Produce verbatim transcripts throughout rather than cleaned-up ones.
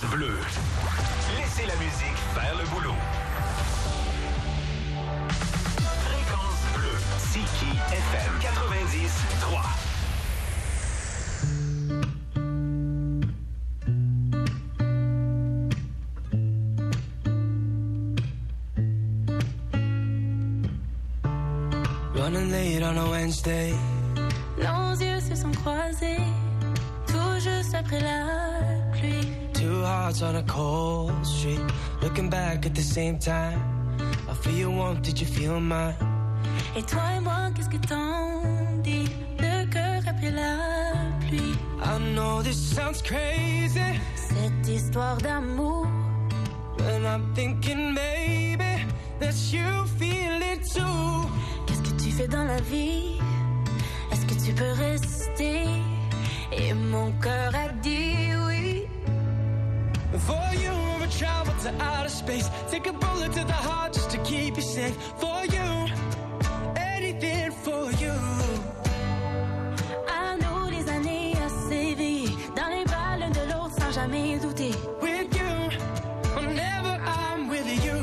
Bleu. Laissez la musique faire le boulot. Fréquence Bleue. Siki F M quatre-vingt-dix trois. Running late on a Wednesday. Nos yeux se sont croisés, tout juste après la pluie. Two hearts on a cold street, looking back at the same time. I feel your warmth, did you feel mine? Et toi et moi, qu'est-ce que t'en dis? Le cœur après la pluie. I know this sounds crazy, cette histoire d'amour. And I'm thinking maybe that you feel it too. Qu'est-ce que tu fais dans la vie? Est-ce que tu peux rester? Et mon cœur a dit oui. For you, I would travel to outer space. Take a bullet to the heart just to keep you safe. For you, anything for you. À nous les années à s'éveiller dans les bras l'un de l'autre sans jamais douter. With you, whenever I'm with you.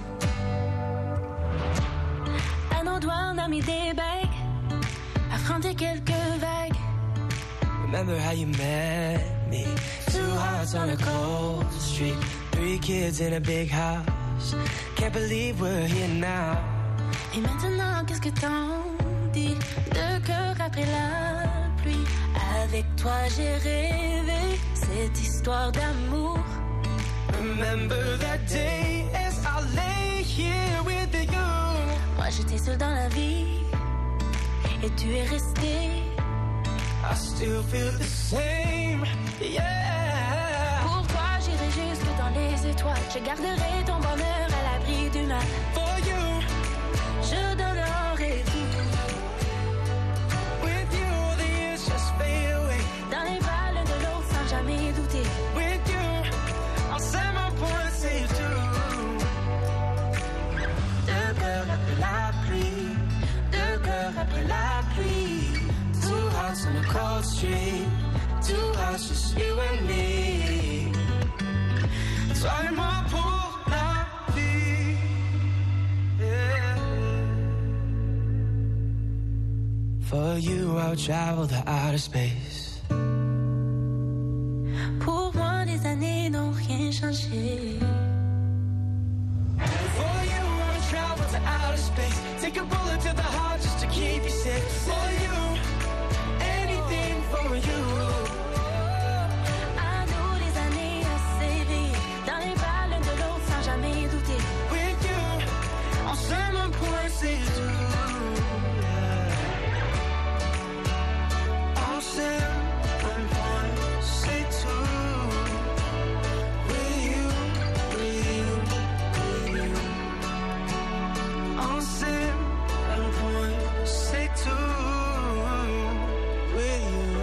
À nos doigts on a mis des bagues, affronter quelques vagues. Remember how you met me? Two hearts on a cold street, three kids in a big house. Can't believe we're here now. Et maintenant, qu'est-ce que t'en dis? Deux cœurs après la pluie. Avec toi, j'ai rêvé cette histoire d'amour. Remember that day as I lay here with you. Moi, j'étais seule dans la vie et tu es resté. I still feel the same, yeah. Pour toi, j'irai jusque dans les étoiles. Je garderai ton bonheur à l'abri du mal. For you, je donnerai tout. With you, the years just fade away. Dans les bras l'un de l'autre sans jamais douter. With you, I'll set my point, say you do. Deux cœurs après la pluie, deux cœurs après la pluie. Two hearts on a cold street, two hearts just you and me. Toi et moi pour la vie, yeah. For you I'll travel to outer space. Pour moi les années n'ont rien changé. For you I'll travel to outer space. Take a bullet to the heart just to keep you safe. For you, for you. À nous les années à s'éveiller dans les bras l'un de l'autre sans jamais douter. With you, on s'aime un point, c'est tout. On s'aime un point, c'est tout. With you, with you, with you. On s'aime un point, c'est tout. With you.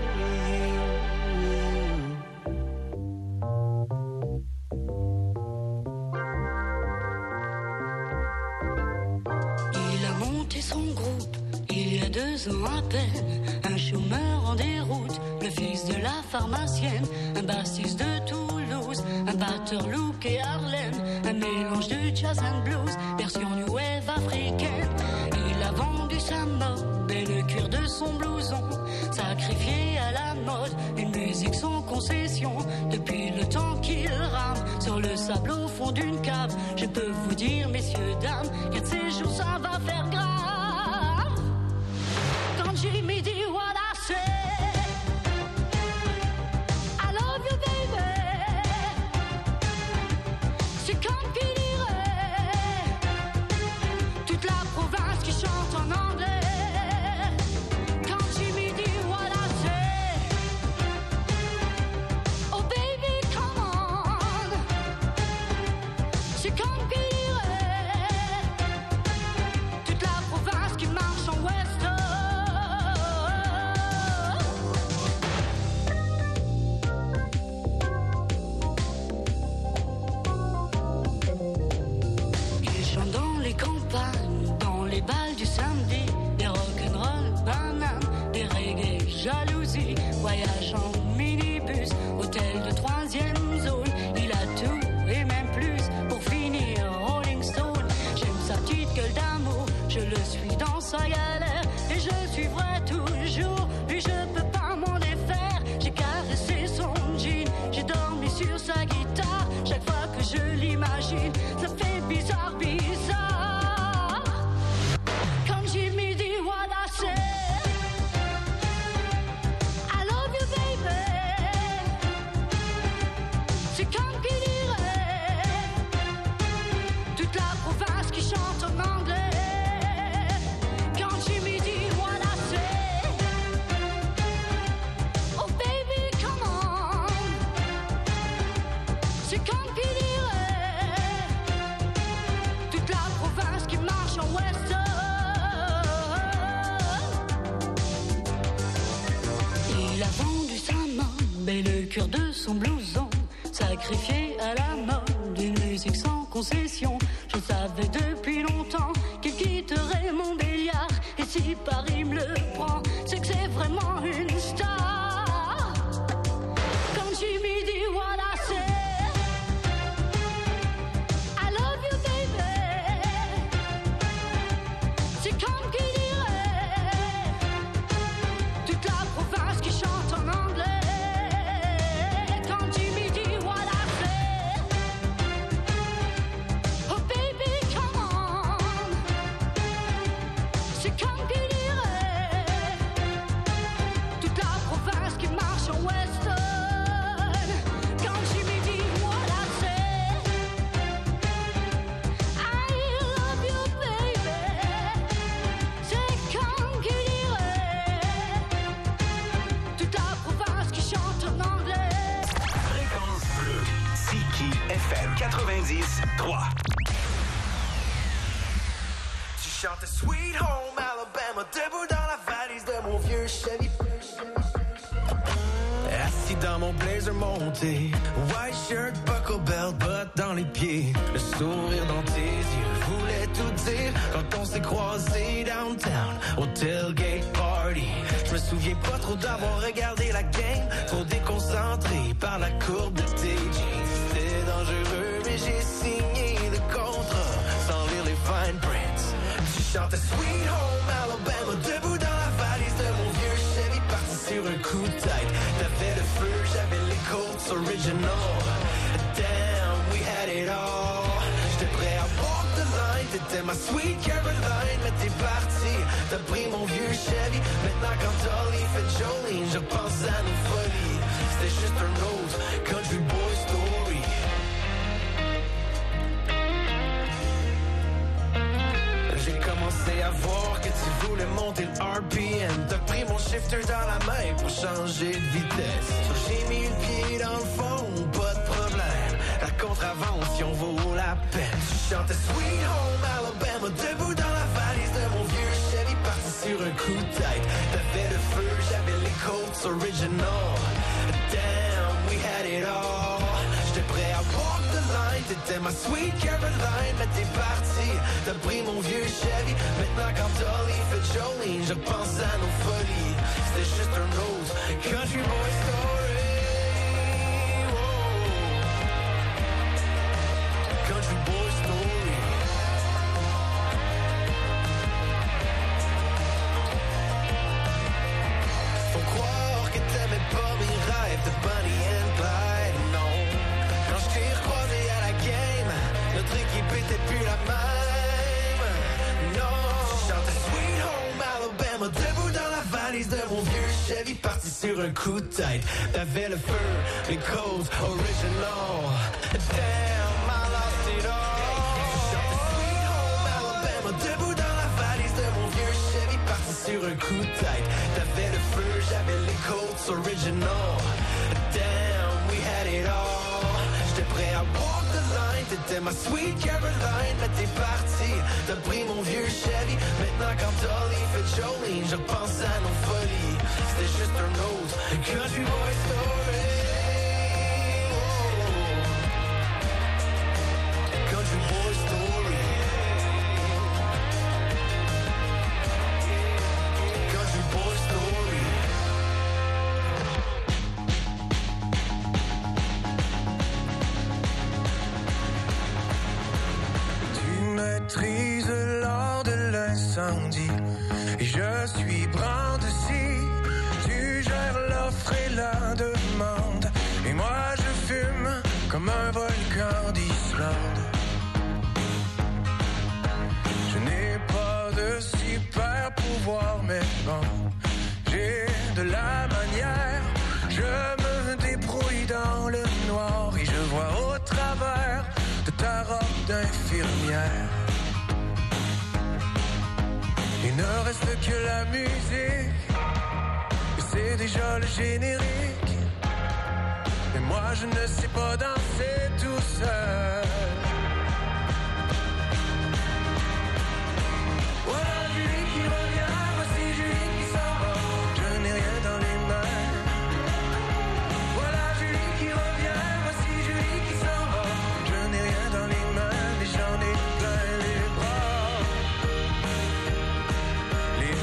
Son groupe, il y a deux ans à peine, un chômeur en déroute, le fils de la pharmacienne, un bassiste de Toulouse, un batteur Look et Harlem, un mélange de jazz and blues, version new wave africaine. Il a vendu sa mode et le cuir de son blouson, sacrifié à la mode, une musique sans concession, depuis le temps qu'il rame sur le sable au fond d'une cave. Je peux vous dire, messieurs, dames, qu'un de ces jours ça va faire grave. Quand Jimmy dit what I say, I love you baby, c'est comme qui dirait toute la province qui chante en anglais. Quand Jimmy dit what I say, oh baby come on, c'est comme qui dirait toute la province qui marche en ouest. Dans les balles du samedi, des rock'n'roll bananes, des reggae jalousie, voyage en minibus, hôtel de troisième zone, sa galère. Et je suivrai toujours, lui je peux pas m'en défaire. J'ai caressé son jean, j'ai dormi sur sa guitare. Chaque fois que je l'imagine, ça fait bizarre, bizarre. Quand Jimmy dit what I say, I love you baby, c'est comme qui dirait toute la province qui chante en anglais. Quand Jimmy dit what I say, oh baby come on, c'est comme qui dirait toute la province qui marche en western. Il a vendu sa main et le cœur de son blouson, sacrifié à la mode d'une musique sans concession. Je savais depuis longtemps qu'il quitterait mon béliard. Et si Paris me le prend, c'est que c'est vraiment une star. Quand Jimmy dit what I say, I love you baby, c'est comme qui dirait toute la province qui chante en anglais. Quand Jimmy dit what I say, oh baby come on, c'est comme qui dirait toute la province qui marche en western. Quand Jimmy dit what I say, I love you baby, c'est comme qui dirait toute la province qui chante en anglais. Fréquence bleue. Tiki F M quatre-vingt-dix trois. Tu chantes Sweet Home Alabama, debout dans la valise de mon vieux Chevy. Assis dans mon blazer monté, white shirt, buckle belt, bottes dans les pieds, le sourire dans tes yeux voulait tout dire quand on s'est croisés downtown au tailgate party. Je me souviens pas trop d'avoir regardé la game, trop déconcentré par la courbe de tes jeans. C'était dangereux mais j'ai signé le contrat sans lire les fine prints. Tu chantais Sweet Home Alabama, debout dans la valise de mon vieux Chevy, parti sur un coup de tête. T'avais le feu, j'avais les Colts original. Damn, we had it all. J'étais prêt à walk the line, t'étais ma sweet Caroline. Mais t'es parti, t'as pris mon vieux Chevy. Maintenant quand Dolly fait Jolene, je pense à nos folies. C'était juste un autre country boy story. J'ai commencé à voir que tu voulais monter le R P M. T'as pris mon shifter dans la main pour changer de vitesse. So j'ai mis le pied dans le fond, pas de problème. La contravention vaut la peine. Tu chantais Sweet Home Alabama, debout dans la valise de mon vieux Chevy, parti sur un coup de tête. T'avais le feu, j'avais les Colts original. Damn, we had it all. J'étais prêt à walk the line, t'étais ma sweet Caroline. Mais t'es parti, t'as pris mon vieux Chevy. Maintenant quand Dolly fait Jolene, je pense à nos folies. C'était juste un autre country boy story. Whoa. Country boy story. Faut croire que t'aimais pas mes rêves de Bonnie and Clyde, non. Quand je t'ai recroisé à la game, notre équipe était plus la même. Non, je chantais Sweet Home Alabama, debout dans la valise de mon vieux Chevy, parti sur un coup de tête. T'avais le feu, les Colts original. Damn, I lost it all. Je chantais Sweet Home Alabama, debout dans la valise de mon vieux Chevy, parti sur un coup de tête. T'avais le feu, j'avais les Colts original. Damn, we had it all. J'étais prêt à walk the line, t'étais ma sweet Caroline. Mais t'es parti, t'as pris mon vieux Chevy. Maintenant quand Dolly fait Jolene, je pense à nos folies. C'était juste un autre country boy story. Oh. Country boy story. Country boy story. Tu maîtrises l'art de l'incendie. et je suis brandeci. Tu gères l'offre et la demande, et moi je fume comme un volcan d'Islande. Je n'ai pas de super pouvoir, mais bon, j'ai de la manière. Je me débrouille dans le noir et je vois au travers de ta robe d'infirmière. Il ne reste que la musique, et c'est déjà le générique. Mais moi je ne sais pas danser tout seul. Voilà Julie qui revient, voici Julie qui s'en va. Je n'ai rien dans les mains. Voilà Julie qui revient, voici Julie qui s'en va. Je n'ai rien dans les mains, mais j'en ai plein les bras. Les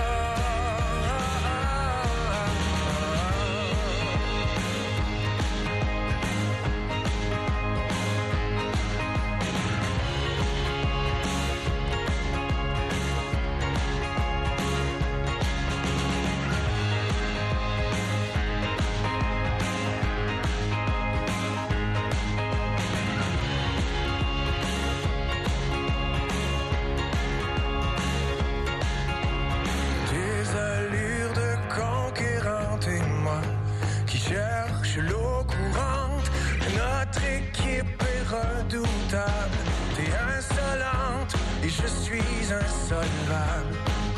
l'eau courante, notre équipe est redoutable. T'es insolente et je suis insolvable.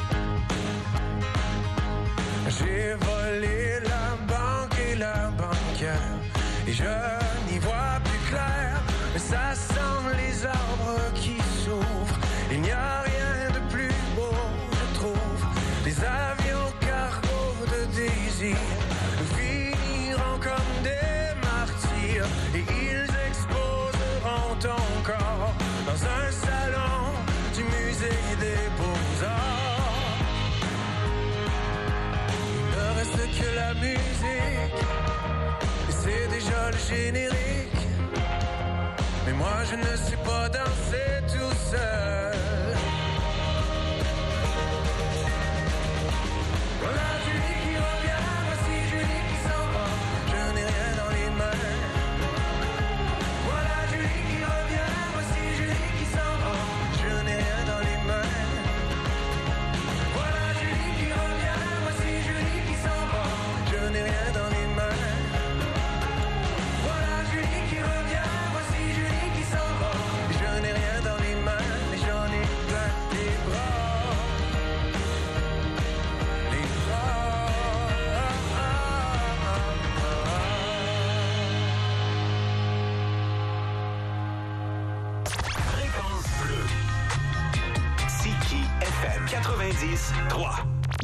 J'ai volé la banque et la banquière, et je n'y vois plus clair. Mais ça sent les arbres qui s'ouvrent. Il n'y a rien de plus beau, je trouve. Des avions cargo de désir finiront comme des martyrs, et ils exposeront ton corps dans un salon du musée des Beaux-Arts. Il ne reste que la musique, et c'est déjà le générique. Mais moi je ne sais pas danser tout seul. Voilà Julie qui revient, voici Julie qui s'en va. Je n'ai rien dans les mains. Voilà Julie qui revient, voici Julie qui s'en va. Je n'ai rien dans les mains. Voilà Julie qui revient, voici Julie qui s'en va. Je n'ai rien dans les mains. Voilà Julie qui revient, voici Julie qui s'en va. Je n'ai rien dans les mains, mais j'en ai plein les bras. Les bras. Fréquence bleue. Siki F M quatre-vingt-dix trois.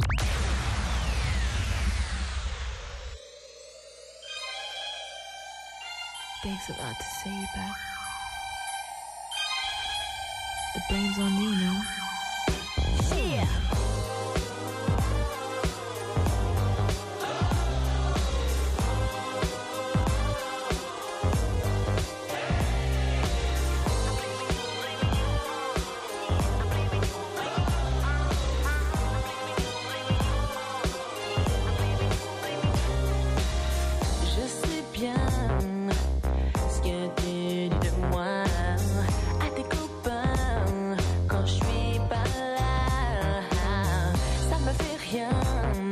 Takes a lot to say you back. The blame's on you now. Yeah. Je sais bien ce que tu dis de moi à tes copains quand je suis pas là. Ça me fait rien.